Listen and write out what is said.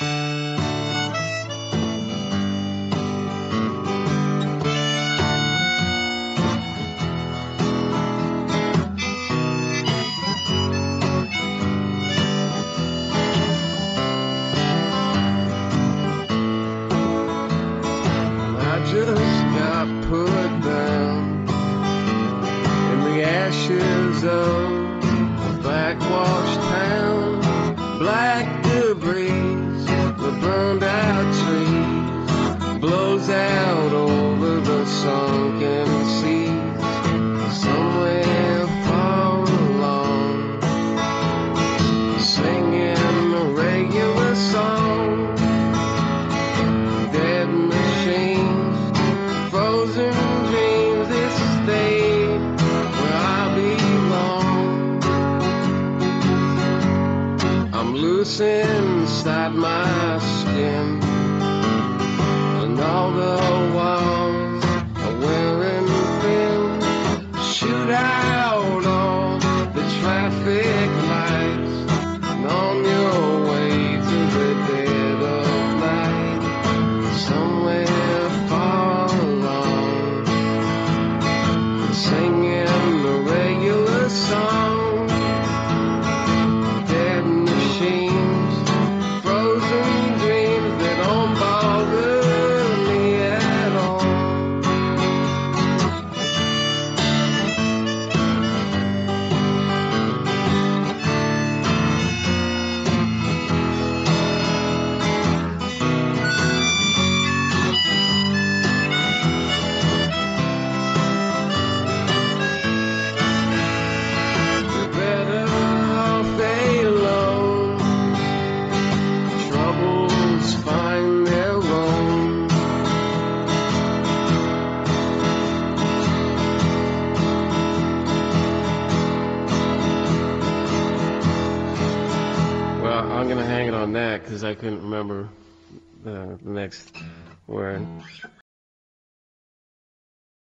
Just got put down in the ashes of a blackwashed town. Black debris, the burned out trees, blows out over the sunken seas. Somewhere far along, singing a regular song. Dead machines, frozen dreams, this state where I belong. I'm loose inside my skin, and all the walls are wearing thin. Shoot out all the traffic lights, and on your way to the dead of night. Somewhere far along, singing a regular song. Dead machines, frozen dreams, they don't bother me at all. You're better off alone. Troubles find their own. Well, I'm gonna hang it on that because I couldn't remember the next word.